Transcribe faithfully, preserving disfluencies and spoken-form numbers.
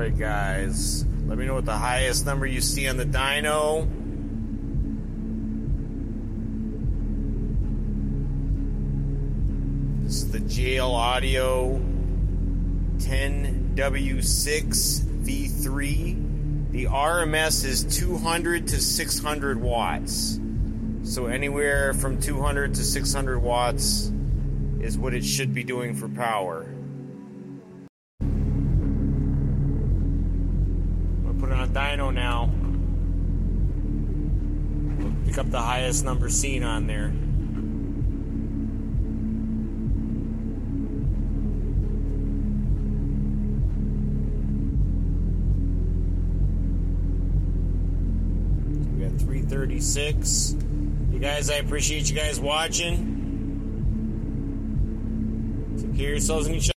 Alright guys, let me know what the highest number you see on the dyno. This is the J L Audio ten W six V three. The R M S is two hundred to six hundred watts. So anywhere from two hundred to six hundred watts is what it should be doing for power. I'm gonna put it on dyno now. Pick up the highest number seen on there. We got three thirty-six. You guys, I appreciate you guys watching. Take care of yourselves and each other.